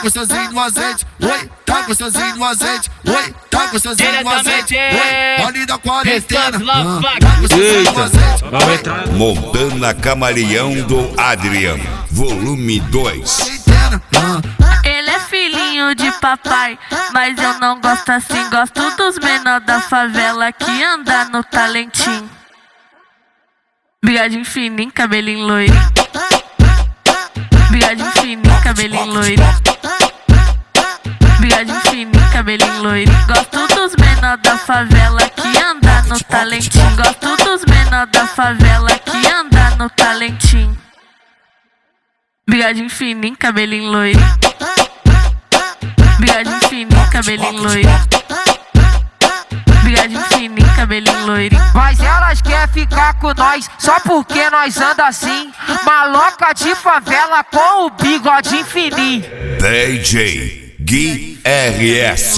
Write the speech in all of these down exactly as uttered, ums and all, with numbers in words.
gostosinho no azeite, oi, tá gostosinho no azeite, oi, tá gostosinho no azeite, oi, olha da quarentena, tá gostosinho no azeite. Montana Camaleão do Adrian, volume dois. Ele é filhinho de papai, mas eu não gosto assim. Gosto dos menor da favela que anda no talentinho. Bigodinho fininho, cabelinho loiro. Bigodinho fininho, cabelinho loiro. Bigodinho fininho, cabelinho loiro. Gosto dos menor da favela que anda no talentinho. Gosto dos menor da favela que anda no talentinho. Bigodinho fininho, cabelinho loiro. Bigodinho fininho, cabelinho loiro. Bigodinho fininho, cabelinho loiro. Mas elas quer ficar com nós só porque nós anda assim. Maloca de favela com o bigodinho fininho. D J Gui R S.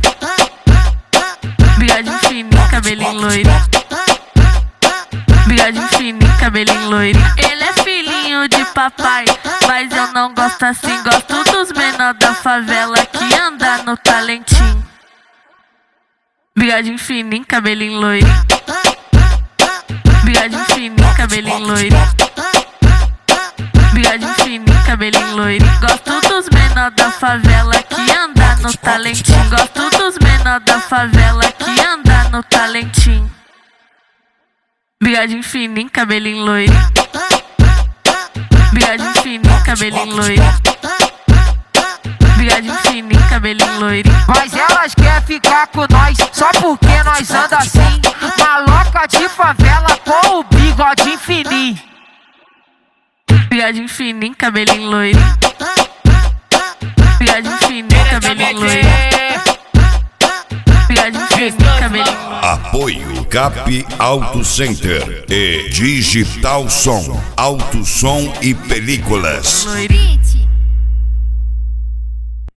Bigodinho fininho, cabelinho loiro. Bigodinho fininho, cabelinho loiro. Ele é filhinho de papai, mas eu não gosto assim. Gosto dos menor da favela que anda no talentinho. Bigodinho fininho, cabelinho loiro. Bigodinho fininho, cabelinho loiro. Bigodinho fininho, cabelinho loiro. Gosto dos menor da favela que anda no talentinho. Gosto dos menor da favela que anda no talentinho. Bigodinho fininho, cabelinho loiro. Bigodinho fininho, cabelinho loiro. Bigodinho fininho, cabelinho loiro. Mas elas quer ficar com nós só porque nós anda assim. Maloca de favela com o bigodinho fininho. Bigodinho fininho, cabelinho loiro. Bigodinho fininho, cabelinho loiro. Bigodinho fininho, cabelinho. Apoio Cap Auto Center e Digital Som, Auto Som e Películas. Loiro.